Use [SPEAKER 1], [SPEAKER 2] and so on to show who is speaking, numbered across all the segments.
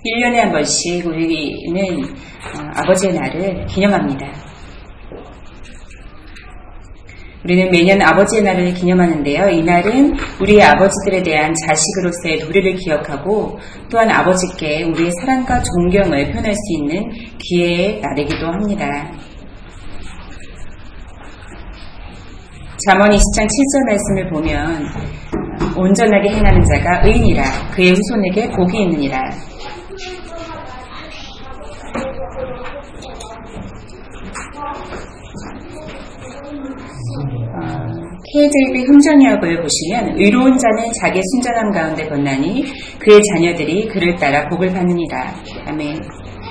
[SPEAKER 1] 1년에 한 번씩 우리는 아버지의 날을 기념합니다. 우리는 매년 아버지의 날을 기념하는데요. 이 날은 우리의 아버지들에 대한 자식으로서의 도리를 기억하고 또한 아버지께 우리의 사랑과 존경을 표현할 수 있는 기회의 날이기도 합니다. 잠언 20장 7절 말씀을 보면 온전하게 행하는 자가 의인이라 그의 후손에게 복이 있느니라. KJV 흥전역을 보시면 의로운 자는 자기 순전함 가운데 건나니 그의 자녀들이 그를 따라 복을 받느니라. 아멘.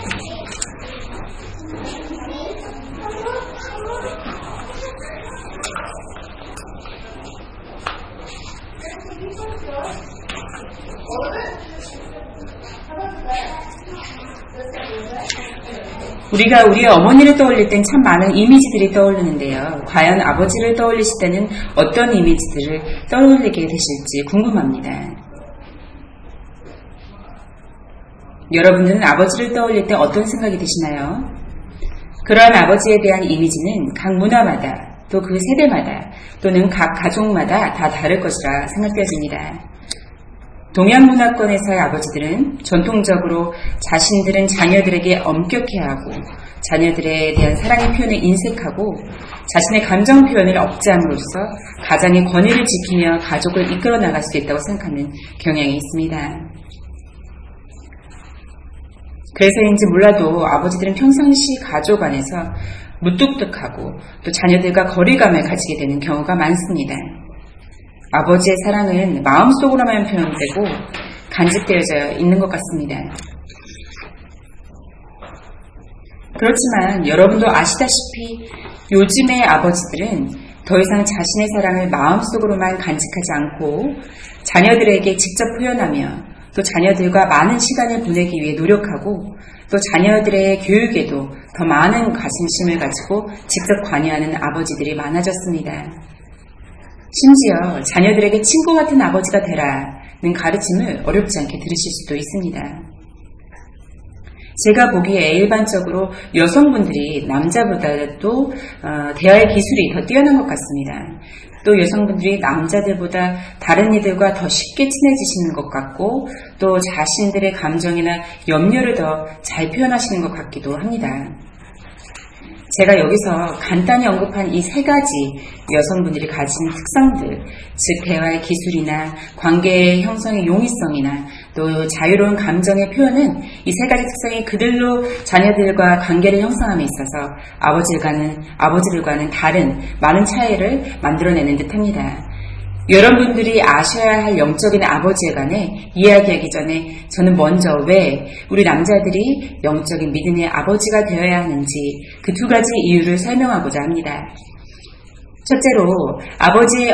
[SPEAKER 1] 우리가 우리의 어머니를 떠올릴 땐 참 많은 이미지들이 떠오르는데요. 과연 아버지를 떠올리실 때는 어떤 이미지들을 떠올리게 되실지 궁금합니다. 여러분들은 아버지를 떠올릴 때 어떤 생각이 드시나요? 그러한 아버지에 대한 이미지는 각 문화마다 또 그 세대마다 또는 각 가족마다 다 다를 것이라 생각되어집니다. 동양 문화권에서의 아버지들은 전통적으로 자신들은 자녀들에게 엄격해하고 자녀들에 대한 사랑의 표현을 인색하고 자신의 감정 표현을 억제함으로써 가장의 권위를 지키며 가족을 이끌어 나갈 수 있다고 생각하는 경향이 있습니다. 그래서인지 몰라도 아버지들은 평상시 가족 안에서 무뚝뚝하고 또 자녀들과 거리감을 가지게 되는 경우가 많습니다. 아버지의 사랑은 마음속으로만 표현되고 간직되어져 있는 것 같습니다. 그렇지만 여러분도 아시다시피 요즘의 아버지들은 더 이상 자신의 사랑을 마음속으로만 간직하지 않고 자녀들에게 직접 표현하며 또 자녀들과 많은 시간을 보내기 위해 노력하고 또 자녀들의 교육에도 더 많은 관심을 가지고 직접 관여하는 아버지들이 많아졌습니다. 심지어 자녀들에게 친구 같은 아버지가 되라는 가르침을 어렵지 않게 들으실 수도 있습니다. 제가 보기에 일반적으로 여성분들이 남자보다도 대화의 기술이 더 뛰어난 것 같습니다. 또 여성분들이 남자들보다 다른 이들과 더 쉽게 친해지시는 것 같고 또 자신들의 감정이나 염려를 더 잘 표현하시는 것 같기도 합니다. 제가 여기서 간단히 언급한 이 세 가지 여성분들이 가진 특성들, 즉 대화의 기술이나 관계의 형성의 용이성이나 또 자유로운 감정의 표현은 이 세 가지 특성이 그들로 자녀들과 관계를 형성함에 있어서 아버지들과는 다른 많은 차이를 만들어내는 듯합니다. 여러분들이 아셔야 할 영적인 아버지에 관해 이야기하기 전에 저는 먼저 왜 우리 남자들이 영적인 믿음의 아버지가 되어야 하는지 그 두 가지 이유를 설명하고자 합니다. 첫째로 아버지의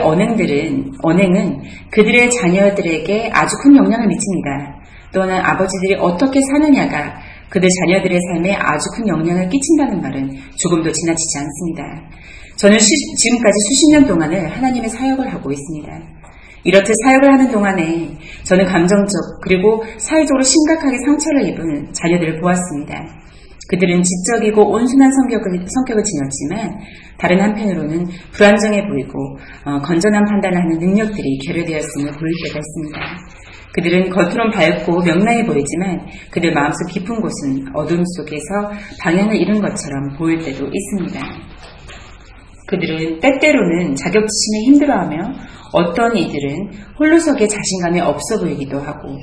[SPEAKER 1] 언행은 그들의 자녀들에게 아주 큰 영향을 미칩니다. 또는 아버지들이 어떻게 사느냐가 그들 자녀들의 삶에 아주 큰 영향을 끼친다는 말은 조금도 지나치지 않습니다. 저는 지금까지 수십 년 동안을 하나님의 사역을 하고 있습니다. 이렇듯 사역을 하는 동안에 저는 감정적 그리고 사회적으로 심각하게 상처를 입은 자녀들을 보았습니다. 그들은 지적이고 온순한 성격을 지녔지만 다른 한편으로는 불안정해 보이고 건전한 판단을 하는 능력들이 결여되었음을 보일 때가 있습니다. 그들은 겉으론 밝고 명랑해 보이지만 그들 마음속 깊은 곳은 어둠 속에서 방향을 잃은 것처럼 보일 때도 있습니다. 그들은 때때로는 자격지심에 힘들어하며 어떤 이들은 홀로서기에 자신감이 없어 보이기도 하고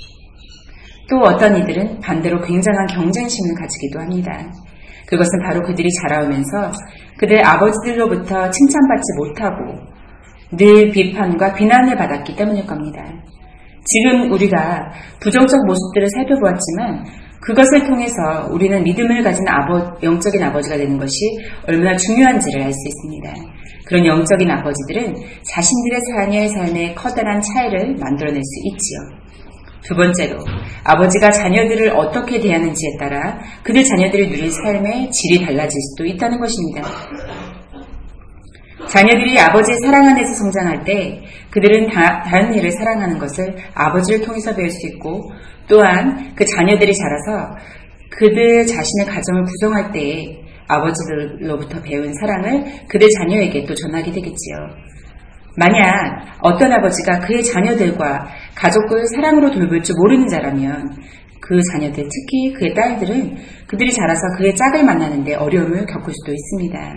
[SPEAKER 1] 또 어떤 이들은 반대로 굉장한 경쟁심을 가지기도 합니다. 그것은 바로 그들이 자라오면서 그들 아버지들로부터 칭찬받지 못하고 늘 비판과 비난을 받았기 때문일 겁니다. 지금 우리가 부정적 모습들을 살펴보았지만 그것을 통해서 우리는 믿음을 가진 영적인 아버지가 되는 것이 얼마나 중요한지를 알 수 있습니다. 그런 영적인 아버지들은 자신들의 자녀의 삶에 커다란 차이를 만들어낼 수 있지요. 두 번째로 아버지가 자녀들을 어떻게 대하는지에 따라 그들 자녀들이 누릴 삶의 질이 달라질 수도 있다는 것입니다. 자녀들이 아버지의 사랑 안에서 성장할 때 그들은 다른 일을 사랑하는 것을 아버지를 통해서 배울 수 있고, 또한 그 자녀들이 자라서 그들 자신의 가정을 구성할 때에 아버지들로부터 배운 사랑을 그들 자녀에게 또 전하게 되겠지요. 만약 어떤 아버지가 그의 자녀들과 가족을 사랑으로 돌볼 줄 모르는 자라면 그 자녀들, 특히 그의 딸들은 그들이 자라서 그의 짝을 만나는데 어려움을 겪을 수도 있습니다.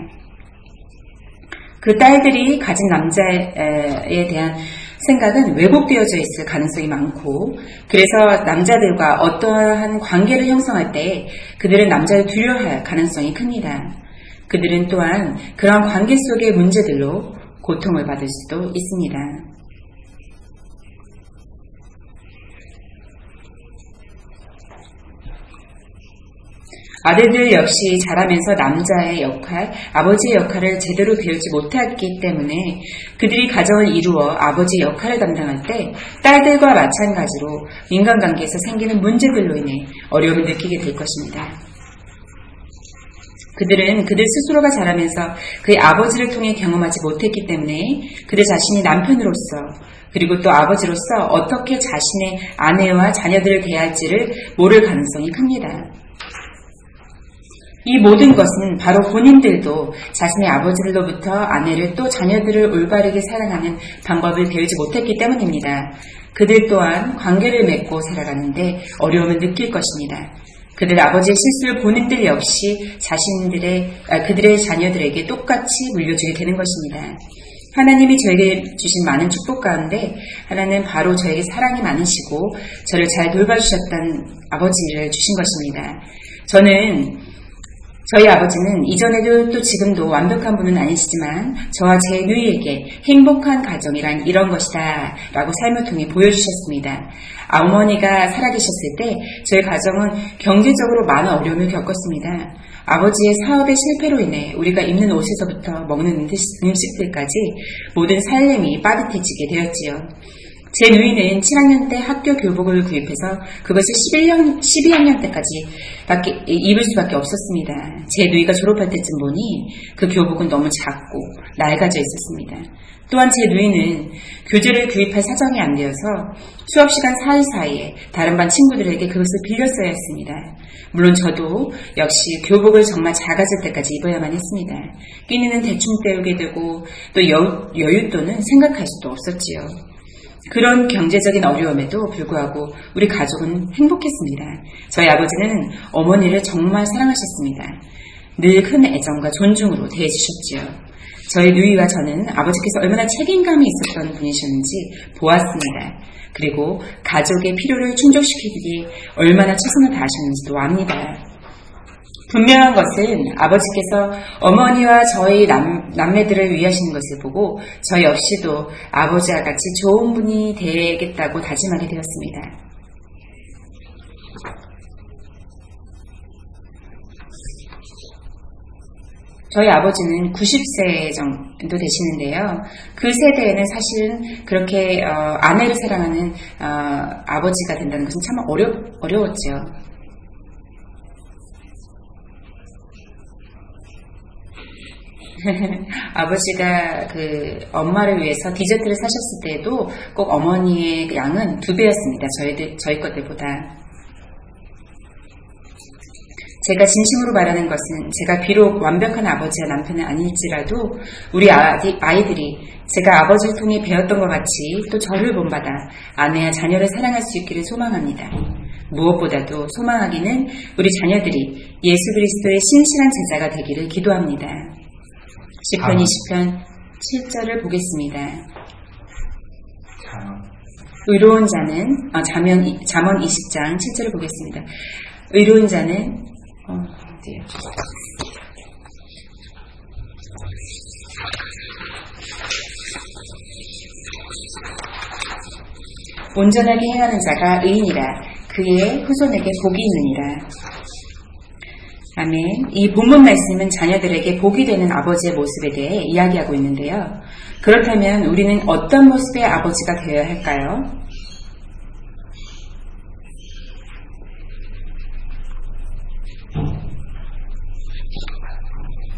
[SPEAKER 1] 그 딸들이 가진 남자에 대한 생각은 왜곡되어져 있을 가능성이 많고, 그래서 남자들과 어떠한 관계를 형성할 때 그들은 남자를 두려워할 가능성이 큽니다. 그들은 또한 그러한 관계 속의 문제들로 고통을 받을 수도 있습니다. 아들들 역시 자라면서 남자의 역할, 아버지의 역할을 제대로 배우지 못했기 때문에 그들이 가정을 이루어 아버지 역할을 담당할 때 딸들과 마찬가지로 인간관계에서 생기는 문제들로 인해 어려움을 느끼게 될 것입니다. 그들은 그들 스스로가 자라면서 그의 아버지를 통해 경험하지 못했기 때문에 그들 자신이 남편으로서, 그리고 또 아버지로서 어떻게 자신의 아내와 자녀들을 대할지를 모를 가능성이 큽니다. 이 모든 것은 바로 본인들도 자신의 아버지로부터 아내를 또 자녀들을 올바르게 사랑하는 방법을 배우지 못했기 때문입니다. 그들 또한 관계를 맺고 살아가는데 어려움을 느낄 것입니다. 그들 아버지의 실수를 본인들 역시 그들의 자녀들에게 똑같이 물려주게 되는 것입니다. 하나님이 저에게 주신 많은 축복 가운데 하나는 바로 저에게 사랑이 많으시고 저를 잘 돌봐주셨던 아버지를 주신 것입니다. 저희 아버지는 이전에도 또 지금도 완벽한 분은 아니시지만 저와 제 누이에게 행복한 가정이란 이런 것이다 라고 삶을 통해 보여주셨습니다. 어머니가 살아계셨을 때 저희 가정은 경제적으로 많은 어려움을 겪었습니다. 아버지의 사업의 실패로 인해 우리가 입는 옷에서부터 먹는 음식들까지 모든 살림이 빠듯해지게 되었지요. 제 누이는 7학년 때 학교 교복을 구입해서 그것을 12학년 때까지 입을 수밖에 없었습니다. 제 누이가 졸업할 때쯤 보니 그 교복은 너무 작고 낡아져 있었습니다. 또한 제 누이는 교재를 구입할 사정이 안 되어서 수업 시간 사이사이에 다른 반 친구들에게 그것을 빌렸어야 했습니다. 물론 저도 역시 교복을 정말 작아질 때까지 입어야만 했습니다. 끼니는 대충 때우게 되고 또 여윳돈은 생각할 수도 없었지요. 그런 경제적인 어려움에도 불구하고 우리 가족은 행복했습니다. 저희 아버지는 어머니를 정말 사랑하셨습니다. 늘 큰 애정과 존중으로 대해주셨지요. 저희 누이와 저는 아버지께서 얼마나 책임감이 있었던 분이셨는지 보았습니다. 그리고 가족의 필요를 충족시키기에 얼마나 최선을 다하셨는지도 압니다. 분명한 것은 아버지께서 어머니와 저희 남매들을 위하시는 것을 보고 저 역시도 아버지와 같이 좋은 분이 되겠다고 다짐하게 되었습니다. 저희 아버지는 90세 정도 되시는데요. 그 세대에는 사실은 그렇게 아내를 사랑하는 아버지가 된다는 것은 참 어려웠죠. 아버지가 그 엄마를 위해서 디저트를 사셨을 때에도 꼭 어머니의 양은 2배였습니다. 저희 것들보다. 제가 진심으로 말하는 것은 제가 비록 완벽한 아버지와 남편은 아닐지라도 우리 아이들이 제가 아버지를 통해 배웠던 것 같이 또 저를 본받아 아내와 자녀를 사랑할 수 있기를 소망합니다. 무엇보다도 소망하기는 우리 자녀들이 예수 그리스도의 신실한 제자가 되기를 기도합니다. 시편 20편 7절을 보겠습니다. 의로운 자는 잠언 20장 7절을 보겠습니다. 의로운 자는 온전하게 행하는 자가 의인이라 그의 후손에게 복이 있느니라. 아멘. 이 본문 말씀은 자녀들에게 복이 되는 아버지의 모습에 대해 이야기하고 있는데요. 그렇다면 우리는 어떤 모습의 아버지가 되어야 할까요?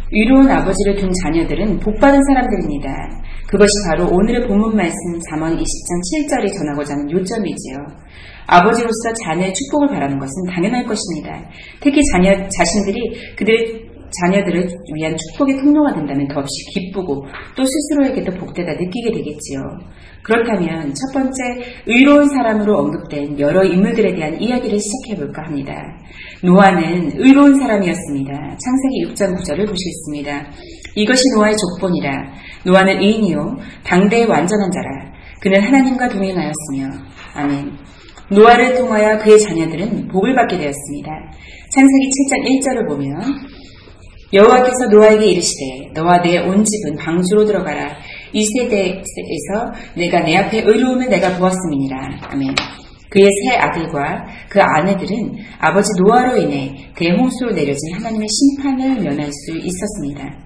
[SPEAKER 1] 의로운 아버지를 둔 자녀들은 복받은 사람들입니다. 그것이 바로 오늘의 본문 말씀 잠언 20장 7절이 전하고자 하는 요점이지요. 아버지로서 자녀의 축복을 바라는 것은 당연할 것입니다. 특히 자신들이 그들의 자녀들을 위한 축복의 통로가 된다면 더없이 기쁘고 또 스스로에게도 복되다 느끼게 되겠지요. 그렇다면 첫 번째 의로운 사람으로 언급된 여러 인물들에 대한 이야기를 시작해볼까 합니다. 노아는 의로운 사람이었습니다. 창세기 6장 9절을 보시겠습니다. 이것이 노아의 족본이라. 노아는 의인이요 당대의 완전한 자라. 그는 하나님과 동행하였으며. 아멘. 노아를 통하여 그의 자녀들은 복을 받게 되었습니다. 창세기 7장 1절을 보면 여호와께서 노아에게 이르시되 너와 내 온 집은 방주로 들어가라. 이 세대에서 내가 내 앞에 의로움을 내가 보았음이니라. 아멘. 그의 세 아들과 그 아내들은 아버지 노아로 인해 대홍수로 내려진 하나님의 심판을 면할 수 있었습니다.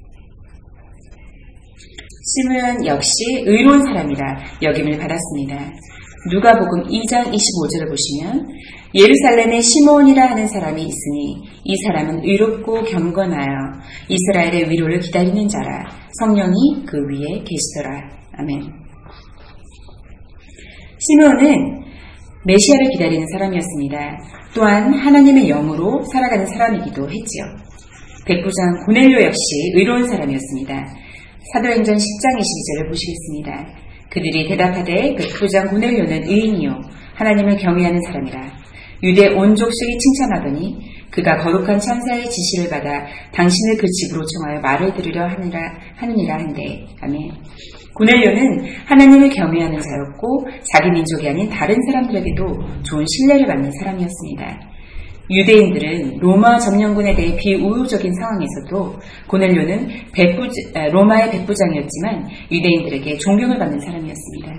[SPEAKER 1] 시므온 역시 의로운 사람이라 여김을 받았습니다. 누가복음 2장 25절을 보시면 예루살렘에 시므온이라 하는 사람이 있으니 이 사람은 의롭고 경건하여 이스라엘의 위로를 기다리는 자라. 성령이 그 위에 계시더라. 아멘. 시므온은 메시아를 기다리는 사람이었습니다. 또한 하나님의 영으로 살아가는 사람이기도 했지요. 백부장 고넬료 역시 의로운 사람이었습니다. 사도행전 10장 22절을 보시겠습니다. 그들이 대답하되 백부장 고넬료는 의인이요 하나님을 경외하는 사람이라. 유대 온 족속이 칭찬하더니 그가 거룩한 천사의 지시를 받아 당신을 그 집으로 청하여 말을 들으려 하느니라 한데. 아멘. 고넬료는 하나님을 경외하는 자였고 자기 민족이 아닌 다른 사람들에게도 좋은 신뢰를 받는 사람이었습니다. 유대인들은 로마 점령군에 대해 비우호적인 상황에서도 고넬료는 로마의 백부장이었지만 유대인들에게 존경을 받는 사람이었습니다.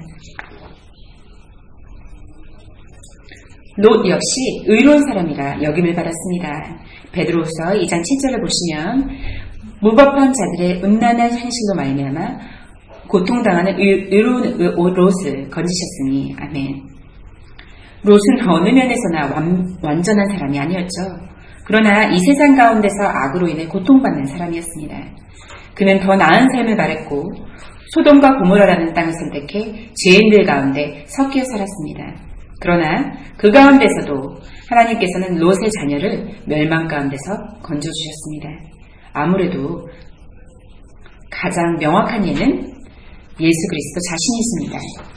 [SPEAKER 1] 롯 역시 의로운 사람이라 여김을 받았습니다. 베드로후서 2장 7절을 보시면 무법한 자들의 음란한 현실로 말미암아 고통당하는 의로운 롯을 건지셨으니. 아멘. 롯은 어느 면에서나 완전한 사람이 아니었죠. 그러나 이 세상 가운데서 악으로 인해 고통받는 사람이었습니다. 그는 더 나은 삶을 바랬고 소돔과 고모라라는 땅을 선택해 죄인들 가운데 섞여 살았습니다. 그러나 그 가운데서도 하나님께서는 롯의 자녀를 멸망 가운데서 건져주셨습니다. 아무래도 가장 명확한 예는 예수 그리스도 자신이십니다.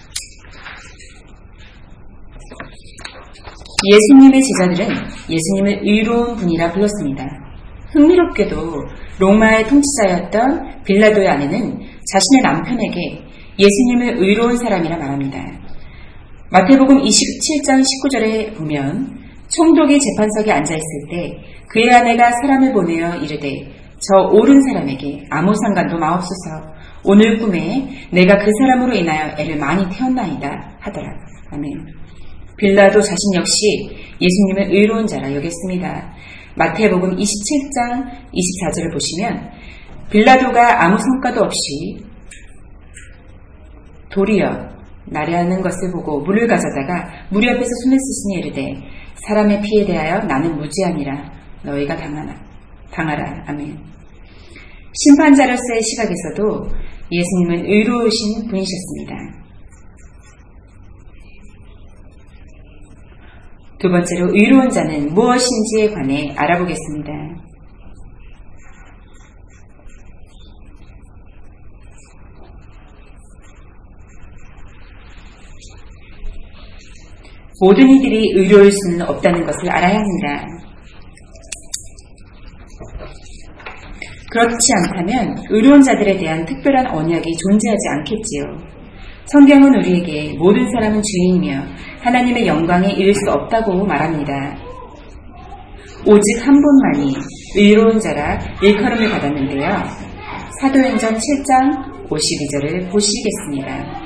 [SPEAKER 1] 예수님의 제자들은 예수님을 의로운 분이라 불렀습니다. 흥미롭게도 로마의 통치자였던 빌라도의 아내는 자신의 남편에게 예수님을 의로운 사람이라 말합니다. 마태복음 27장 19절에 보면 총독이 재판석에 앉아있을 때 그의 아내가 사람을 보내어 이르되 저 옳은 사람에게 아무 상관도 마옵소서. 오늘 꿈에 내가 그 사람으로 인하여 애를 많이 태웠나이다 하더라. 아멘. 빌라도 자신 역시 예수님을 의로운 자라 여겼습니다. 마태복음 27장 24절을 보시면 빌라도가 아무 성과도 없이 도리어 나려하는 것을 보고 물을 가져다가 무리 앞에서 손을 쓰시니 이르되 사람의 피에 대하여 나는 무죄함이라 너희가 당하라. 아멘. 심판자로서의 시각에서도 예수님은 의로우신 분이셨습니다. 두 번째로 의로운 자는 무엇인지에 관해 알아보겠습니다. 모든 이들이 의로울 수는 없다는 것을 알아야 합니다. 그렇지 않다면 의로운 자들에 대한 특별한 언약이 존재하지 않겠지요. 성경은 우리에게 모든 사람은 죄인이며 하나님의 영광에 이를 수 없다고 말합니다. 오직 한 분만이 의로운 자라 일컬음을 받았는데요. 사도행전 7장 52절을 보시겠습니다.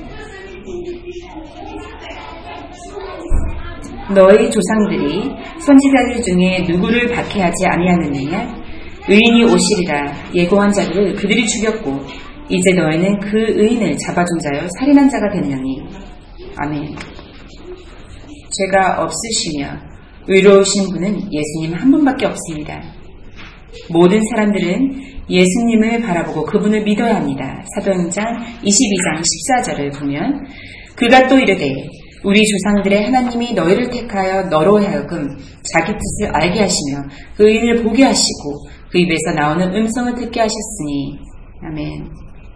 [SPEAKER 1] 너희 조상들이 선지자들 중에 누구를 박해하지 아니하느냐? 의인이 오시리라 예고한 자들을 그들이 죽였고 이제 너희는 그 의인을 잡아준 자여 살인한 자가 되느니. 아멘. 죄가 없으시며 의로우신 분은 예수님 한 분밖에 없습니다. 모든 사람들은 예수님을 바라보고 그분을 믿어야 합니다. 사도행전 22장 14절을 보면 그가 또 이르되 우리 조상들의 하나님이 너희를 택하여 너로 하여금 자기 뜻을 알게 하시며 그 의인을 보게 하시고 그 입에서 나오는 음성을 듣게 하셨으니. 아멘.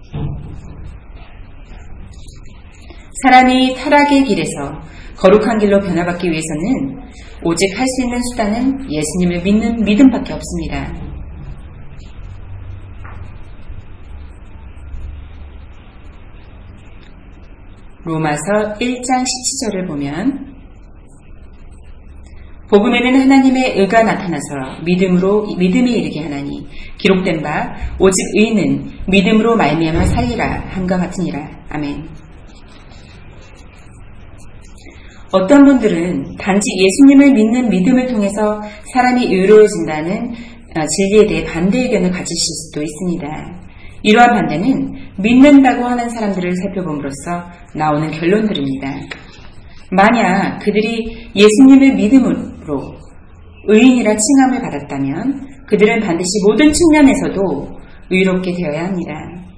[SPEAKER 1] 사람이 타락의 길에서 거룩한 길로 변화받기 위해서는 오직 할 수 있는 수단은 예수님을 믿는 믿음밖에 없습니다. 로마서 1장 17절을 보면 복음에는 하나님의 의가 나타나서 믿음에 이르게 하나니 기록된 바 오직 의인은 믿음으로 말미암아 살리라 한과 같으니라. 아멘. 어떤 분들은 단지 예수님을 믿는 믿음을 통해서 사람이 의로워진다는 진리에 대해 반대 의견을 가지실 수도 있습니다. 이러한 반대는 믿는다고 하는 사람들을 살펴봄으로써 나오는 결론들입니다. 만약 그들이 예수님을 믿음으로 의인이라 칭함을 받았다면 그들은 반드시 모든 측면에서도 의롭게 되어야 합니다.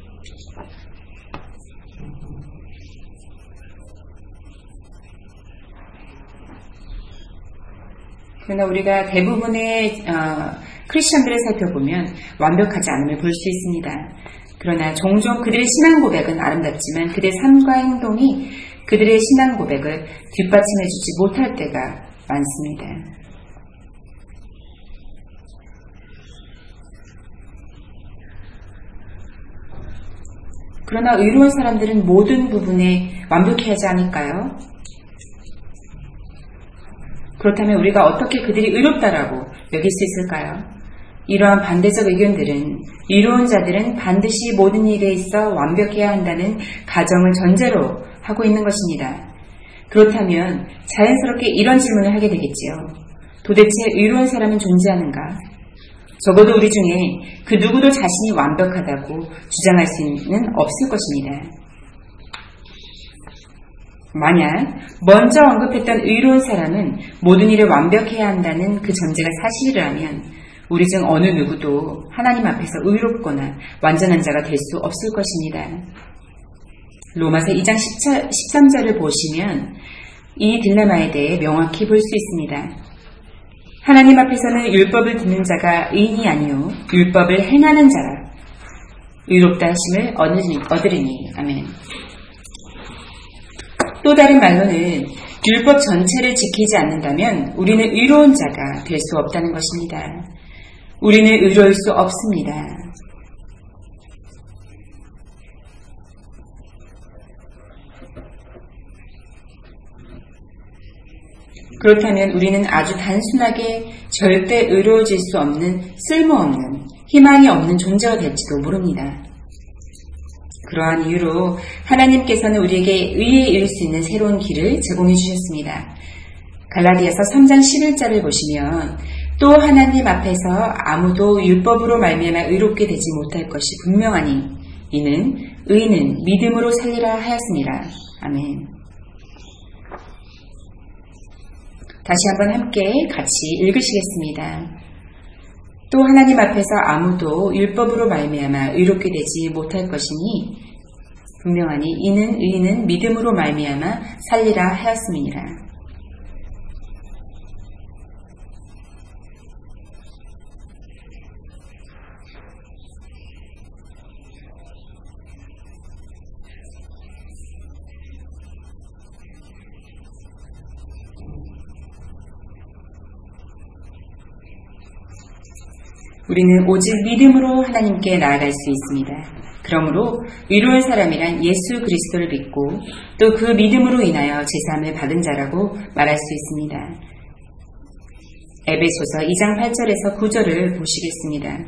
[SPEAKER 1] 그러나 우리가 대부분의 크리스천들을 살펴보면 완벽하지 않음을 볼 수 있습니다. 그러나 종종 그들의 신앙 고백은 아름답지만 그들의 삶과 행동이 그들의 신앙 고백을 뒷받침해주지 못할 때가 많습니다. 그러나 의로운 사람들은 모든 부분에 완벽해야 하지 않을까요? 그렇다면 우리가 어떻게 그들이 의롭다라고 여길 수 있을까요? 이러한 반대적 의견들은 의로운 자들은 반드시 모든 일에 있어 완벽해야 한다는 가정을 전제로 하고 있는 것입니다. 그렇다면 자연스럽게 이런 질문을 하게 되겠지요. 도대체 의로운 사람은 존재하는가? 적어도 우리 중에 그 누구도 자신이 완벽하다고 주장할 수는 없을 것입니다. 만약 먼저 언급했던 의로운 사람은 모든 일을 완벽해야 한다는 그 전제가 사실이라면 우리 중 어느 누구도 하나님 앞에서 의롭거나 완전한 자가 될 수 없을 것입니다. 로마서 2장 13절을 보시면 이 딜레마에 대해 명확히 볼 수 있습니다. 하나님 앞에서는 율법을 듣는 자가 의인이 아니요 율법을 행하는 자라 의롭다 하심을 얻으리니. 아멘. 또 다른 말로는 율법 전체를 지키지 않는다면 우리는 의로운 자가 될 수 없다는 것입니다. 우리는 의로울 수 없습니다. 그렇다면 우리는 아주 단순하게 절대 의로워질 수 없는 쓸모없는 희망이 없는 존재가 될지도 모릅니다. 그러한 이유로 하나님께서는 우리에게 의에 이를 수 있는 새로운 길을 제공해 주셨습니다. 갈라디아서 3장 11절을 보시면 또 하나님 앞에서 아무도 율법으로 말미암아 의롭게 되지 못할 것이 분명하니 이는 의인은 믿음으로 살리라 하였습니다. 아멘. 다시 한번 함께 같이 읽으시겠습니다. 또 하나님 앞에서 아무도 율법으로 말미암아 의롭게 되지 못할 것이니 분명하니 이는 의인은 믿음으로 말미암아 살리라 하였음이니라. 우리는 오직 믿음으로 하나님께 나아갈 수 있습니다. 그러므로 의로운 사람이란 예수 그리스도를 믿고 또 그 믿음으로 인하여 제사함을 받은 자라고 말할 수 있습니다. 에베소서 2장 8절에서 9절을 보시겠습니다.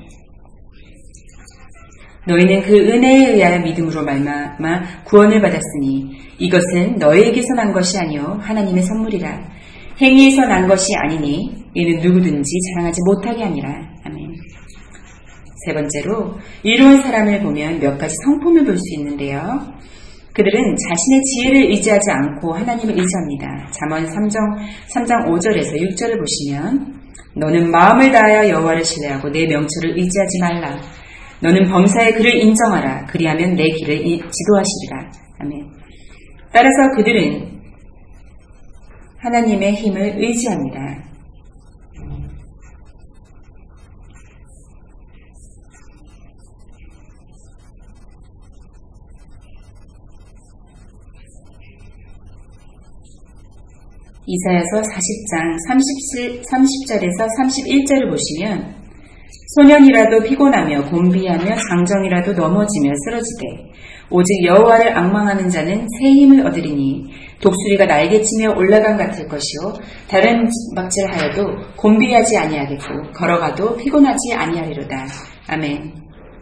[SPEAKER 1] 너희는 그 은혜에 의하여 믿음으로 말미암아 구원을 받았으니 이것은 너희에게서 난 것이 아니요 하나님의 선물이라. 행위에서 난 것이 아니니 이는 누구든지 자랑하지 못하게 함이라. 아멘. 세 번째로 의로운 사람을 보면 몇 가지 성품을 볼 수 있는데요. 그들은 자신의 지혜를 의지하지 않고 하나님을 의지합니다. 잠언 3장 5절에서 6절을 보시면 너는 마음을 다하여 여호와를 신뢰하고 내 명철을 의지하지 말라. 너는 범사의 그를 인정하라. 그리하면 내 길을 지도하시리라. 아멘. 따라서 그들은 하나님의 힘을 의지합니다. 이사야서 40장 30절에서 31절을 보시면 소년이라도 피곤하며 곤비하며 장정이라도 넘어지며 쓰러지되 오직 여호와를 앙망하는 자는 새 힘을 얻으리니 독수리가 날개치며 올라감 같을 것이요 다른 막질하여도 곤비하지 아니하겠고 걸어가도 피곤하지 아니하리로다. 아멘.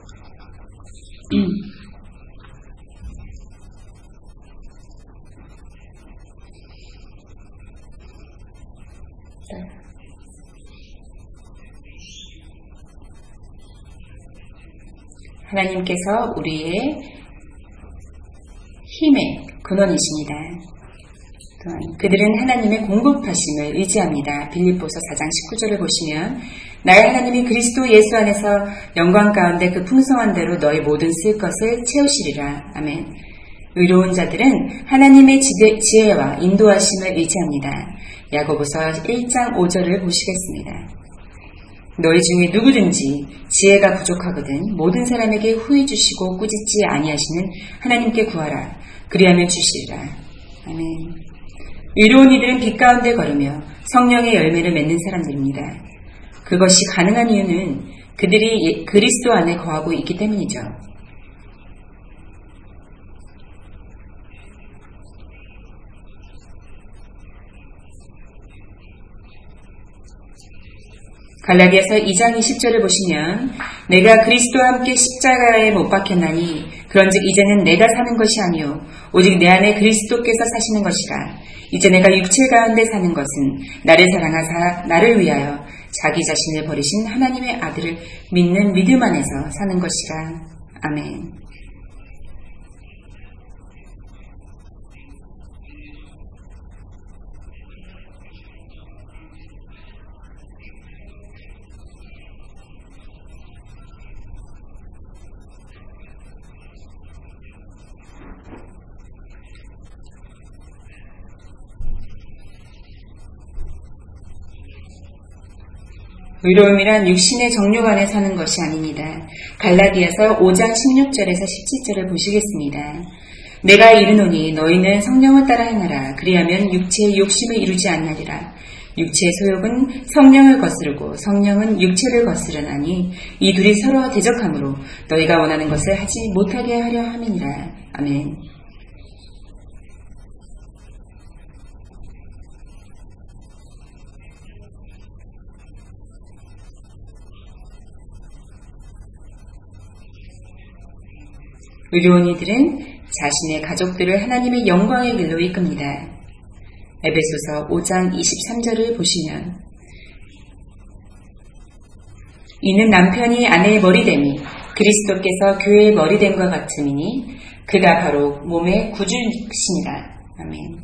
[SPEAKER 1] 하나님께서 우리의 힘의 근원이십니다. 또한 그들은 하나님의 공급하심을 의지합니다. 빌립보서 4장 19절을 보시면 나의 하나님이 그리스도 예수 안에서 영광 가운데 그 풍성한 대로 너희 모든 쓸 것을 채우시리라. 아멘. 의로운 자들은 하나님의 지혜와 인도하심을 의지합니다. 야고보서 1장 5절을 보시겠습니다. 너희 중에 누구든지 지혜가 부족하거든 모든 사람에게 후히 주시고 꾸짖지 아니하시는 하나님께 구하라. 그리하면 주시리라. 아멘. 의로운 이들은 빛 가운데 걸으며 성령의 열매를 맺는 사람들입니다. 그것이 가능한 이유는 그들이 그리스도 안에 거하고 있기 때문이죠. 갈라디아서 2장 20절을 보시면 내가 그리스도와 함께 십자가에 못 박혔나니 그런즉 이제는 내가 사는 것이 아니요 오직 내 안에 그리스도께서 사시는 것이라. 이제 내가 육체 가운데 사는 것은 나를 사랑하사 나를 위하여 자기 자신을 버리신 하나님의 아들을 믿는 믿음 안에서 사는 것이라. 아멘. 의로움이란 육신의 정욕 안에 사는 것이 아닙니다. 갈라디아서 5장 16절에서 17절을 보시겠습니다. 내가 이르노니 너희는 성령을 따라 행하라. 그리하면 육체의 욕심을 이루지 않으리라. 육체의 소욕은 성령을 거스르고 성령은 육체를 거스르나니 이 둘이 서로 대적하므로 너희가 원하는 것을 하지 못하게 하려 함이니라. 아멘. 의로운 이들은 자신의 가족들을 하나님의 영광의 길로 이끕니다. 에베소서 5장 23절을 보시면 이는 남편이 아내의 머리됨이 그리스도께서 교회의 머리됨과 같음이니 그가 바로 몸의 구주이시니라. 아멘.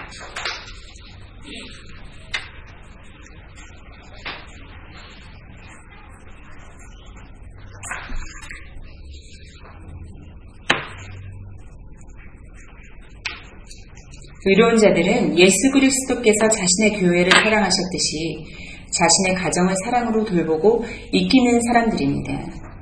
[SPEAKER 1] 의로운 자들은 예수 그리스도께서 자신의 교회를 사랑하셨듯이 자신의 가정을 사랑으로 돌보고 이끄는 사람들입니다.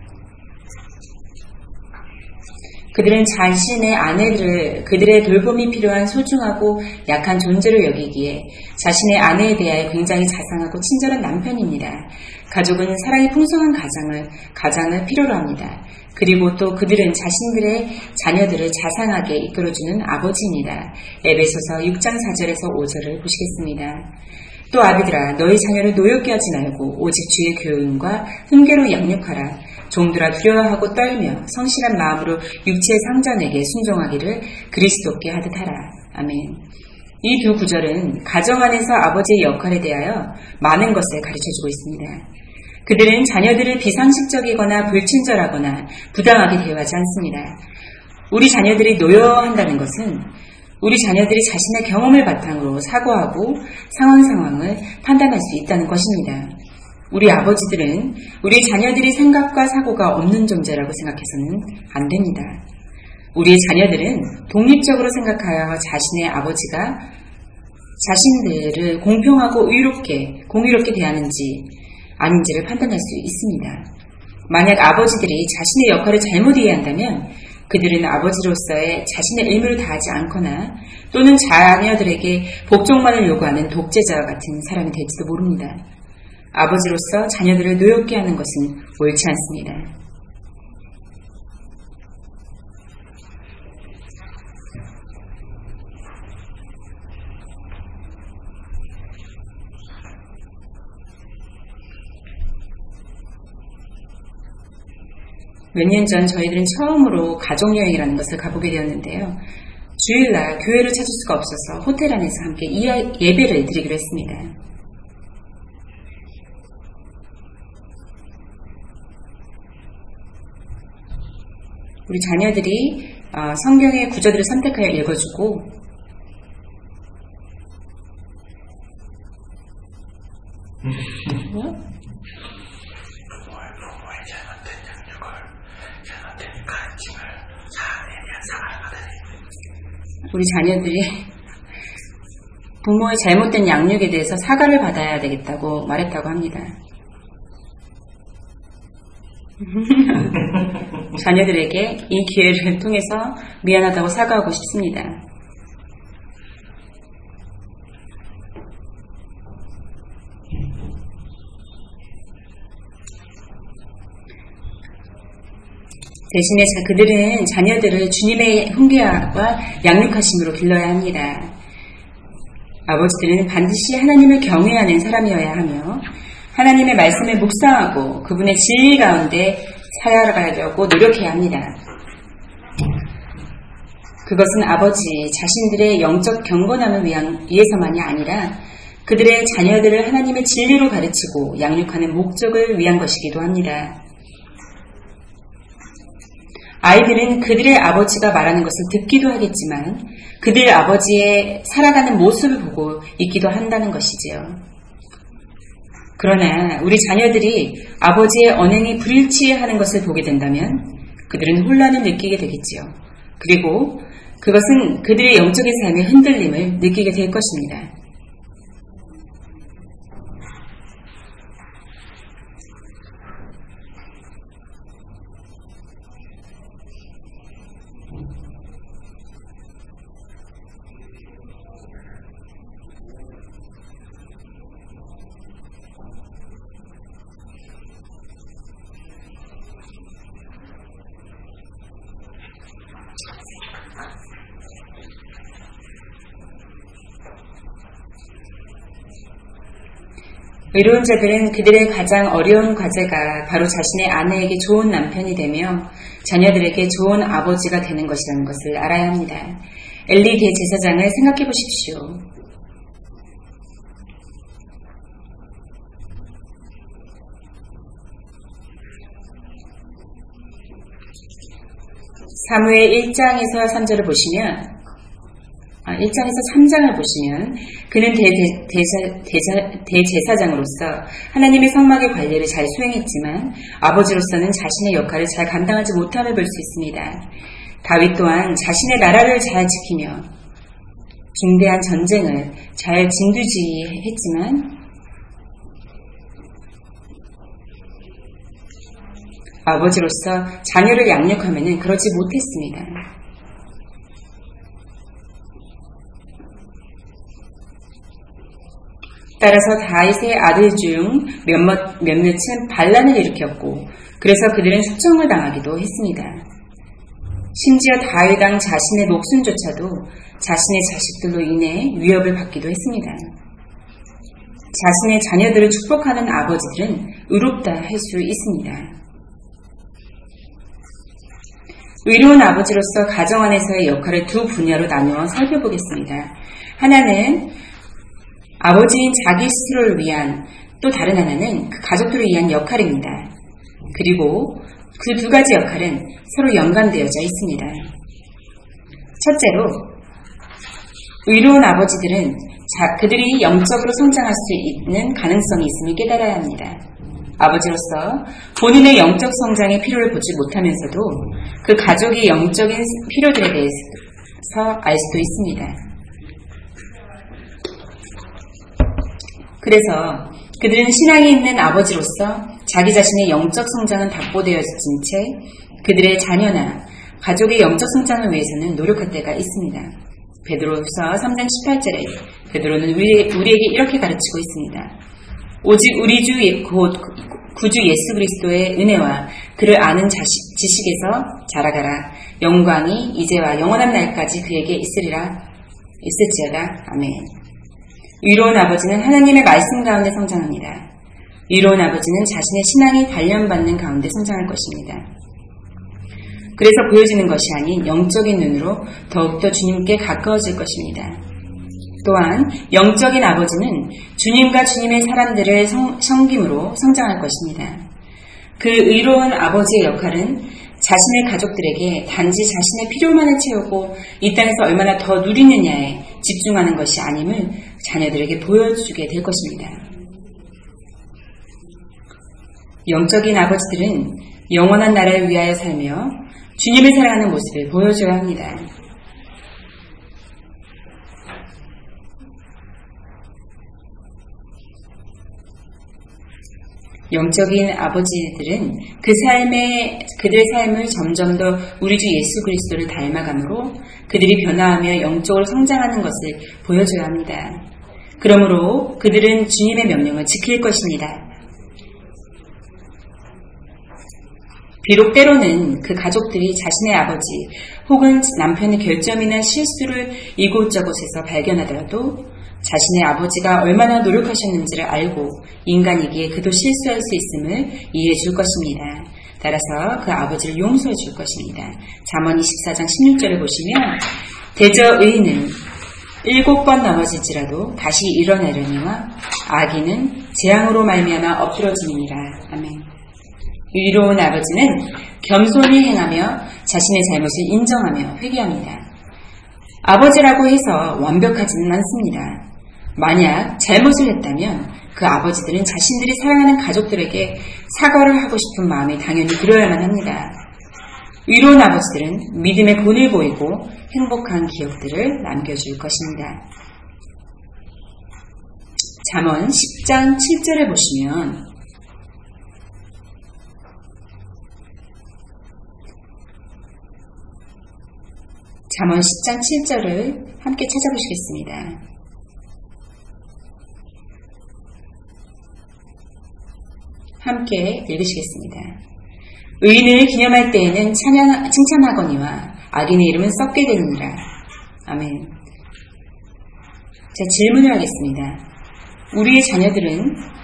[SPEAKER 1] 그들은 자신의 아내들을 그들의 돌봄이 필요한 소중하고 약한 존재로 여기기에 자신의 아내에 대하여 굉장히 자상하고 친절한 남편입니다. 가족은 사랑이 풍성한 가장을 필요로 합니다. 그리고 또 그들은 자신들의 자녀들을 자상하게 이끌어주는 아버지입니다. 에베소서 6장 4절에서 5절을 보시겠습니다. 또 아비들아 너희 자녀를 노엽게 하지 말고 오직 주의 교훈과 훈계로 양육하라. 종들아 두려워하고 떨며 성실한 마음으로 육체의 상전에게 순종하기를 그리스도께 하듯 하라. 아멘. 이 두 구절은 가정 안에서 아버지의 역할에 대하여 많은 것을 가르쳐주고 있습니다. 그들은 자녀들을 비상식적이거나 불친절하거나 부당하게 대우하지 않습니다. 우리 자녀들이 노여한다는 것은 우리 자녀들이 자신의 경험을 바탕으로 사고하고 상황을 판단할 수 있다는 것입니다. 우리 아버지들은 우리 자녀들이 생각과 사고가 없는 존재라고 생각해서는 안 됩니다. 우리의 자녀들은 독립적으로 생각하여 자신의 아버지가 자신들을 공평하고 공의롭게 대하는지 아닌지를 판단할 수 있습니다. 만약 아버지들이 자신의 역할을 잘못 이해한다면 그들은 아버지로서의 자신의 의무를 다하지 않거나 또는 자녀들에게 복종만을 요구하는 독재자와 같은 사람이 될지도 모릅니다. 아버지로서 자녀들을 노엽게 하는 것은 옳지 않습니다. 몇 년 전 저희들은 처음으로 가족여행이라는 것을 가보게 되었는데요. 주일날 교회를 찾을 수가 없어서 호텔 안에서 함께 예배를 드리기로 했습니다. 우리 자녀들이 성경의 구절들을 선택하여 읽어주고 우리 자녀들이 부모의 잘못된 양육에 대해서 사과를 받아야 되겠다고 말했다고 합니다. 자녀들에게 이 기회를 통해서 미안하다고 사과하고 싶습니다. 대신에 그들은 자녀들을 주님의 훈계와 양육하심으로 길러야 합니다. 아버지들은 반드시 하나님을 경외하는 사람이어야 하며 하나님의 말씀을 묵상하고 그분의 진리 가운데 살아가려고 노력해야 합니다. 그것은 아버지 자신들의 영적 경건함을 위해서만이 아니라 그들의 자녀들을 하나님의 진리로 가르치고 양육하는 목적을 위한 것이기도 합니다. 아이들은 그들의 아버지가 말하는 것을 듣기도 하겠지만 그들 아버지의 살아가는 모습을 보고 있기도 한다는 것이지요. 그러나 우리 자녀들이 아버지의 언행이 불일치하는 것을 보게 된다면 그들은 혼란을 느끼게 되겠지요. 그리고 그것은 그들의 영적인 삶의 흔들림을 느끼게 될 것입니다. 의로운 자들은 그들의 가장 어려운 과제가 바로 자신의 아내에게 좋은 남편이 되며 자녀들에게 좋은 아버지가 되는 것이라는 것을 알아야 합니다. 엘리 대제사장을 생각해 보십시오. 사무엘 1장에서 3절을 보시면 1장에서 3장을 보시면 그는 대제사장으로서 하나님의 성막의 관리를 잘 수행했지만 아버지로서는 자신의 역할을 잘 감당하지 못함을 볼 수 있습니다. 다윗 또한 자신의 나라를 잘 지키며 중대한 전쟁을 잘 진두지휘했지만 아버지로서 자녀를 양육하면 그러지 못했습니다. 따라서 다윗의 아들 중 몇몇은 반란을 일으켰고 그래서 그들은 숙청을 당하기도 했습니다. 심지어 다윗 왕 자신의 목숨조차도 자신의 자식들로 인해 위협을 받기도 했습니다. 자신의 자녀들을 축복하는 아버지들은 의롭다 할 수 있습니다. 의로운 아버지로서 가정 안에서의 역할을 두 분야로 나누어 살펴보겠습니다. 하나는 아버지인 자기 스스로를 위한, 또 다른 하나는 그 가족들을 위한 역할입니다. 그리고 그 두 가지 역할은 서로 연관되어져 있습니다. 첫째로, 의로운 아버지들은 그들이 영적으로 성장할 수 있는 가능성이 있음을 깨달아야 합니다. 아버지로서 본인의 영적 성장의 필요를 보지 못하면서도 그 가족의 영적인 필요들에 대해서 알 수도 있습니다. 그래서 그들은 신앙이 있는 아버지로서 자기 자신의 영적 성장은 답보되어진 채 그들의 자녀나 가족의 영적 성장을 위해서는 노력할 때가 있습니다. 베드로서 3장 18절에 베드로는 우리에게 이렇게 가르치고 있습니다. 오직 우리 주 곧 구주 예수 그리스도의 은혜와 그를 아는 지식에서 자라가라. 영광이 이제와 영원한 날까지 그에게 있을지어다. 아멘. 의로운 아버지는 하나님의 말씀 가운데 성장합니다. 의로운 아버지는 자신의 신앙이 단련받는 가운데 성장할 것입니다. 그래서 보여지는 것이 아닌 영적인 눈으로 더욱더 주님께 가까워질 것입니다. 또한 영적인 아버지는 주님과 주님의 사람들을 섬김으로 성장할 것입니다. 그 의로운 아버지의 역할은 자신의 가족들에게 단지 자신의 필요만을 채우고 이 땅에서 얼마나 더 누리느냐에 집중하는 것이 아님을 자녀들에게 보여주게 될 것입니다. 영적인 아버지들은 영원한 나라를 위하여 살며 주님을 사랑하는 모습을 보여줘야 합니다. 영적인 아버지들은 그들의 삶을 점점 더 우리 주 예수 그리스도를 닮아감으로 그들이 변화하며 영적으로 성장하는 것을 보여줘야 합니다. 그러므로 그들은 주님의 명령을 지킬 것입니다. 비록 때로는 그 가족들이 자신의 아버지 혹은 남편의 결점이나 실수를 이곳저곳에서 발견하더라도 자신의 아버지가 얼마나 노력하셨는지를 알고 인간이기에 그도 실수할 수 있음을 이해해 줄 것입니다. 따라서 그 아버지를 용서해 줄 것입니다. 잠언 24장 16절을 보시면 대저 의인은 7번 넘어질지라도 다시 일어나려니와 악인은 재앙으로 말미암아 엎드러지니라. 아멘. 의로운 아버지는 겸손히 행하며 자신의 잘못을 인정하며 회개합니다. 아버지라고 해서 완벽하지는 않습니다. 만약 잘못을 했다면 그 아버지들은 자신들이 사랑하는 가족들에게 사과를 하고 싶은 마음이 당연히 들어야만 합니다. 의로운 아버지들은 믿음의 본을 보이고 행복한 기억들을 남겨줄 것입니다. 잠언 10장 7절을 보시면 잠언 10장 7절을 함께 찾아보시겠습니다. 함께 읽으시겠습니다. 의인을 기념할 때에는 칭찬하거니와 악인의 이름은 썩게 되느니라. 아멘. 자, 질문을 하겠습니다. 우리의 자녀들은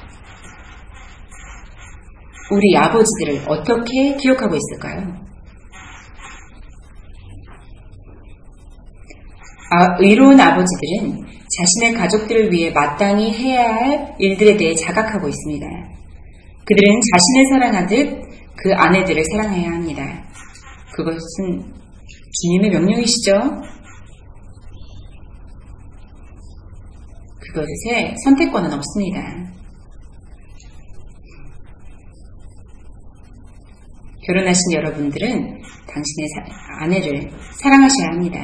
[SPEAKER 1] 우리 아버지들을 어떻게 기억하고 있을까요? 의로운 아버지들은 자신의 가족들을 위해 마땅히 해야 할 일들에 대해 자각하고 있습니다. 그들은 자신을 사랑하듯 그 아내들을 사랑해야 합니다. 그것은 주님의 명령이시죠? 그것에 선택권은 없습니다. 결혼하신 여러분들은 당신의 아내를 사랑하셔야 합니다.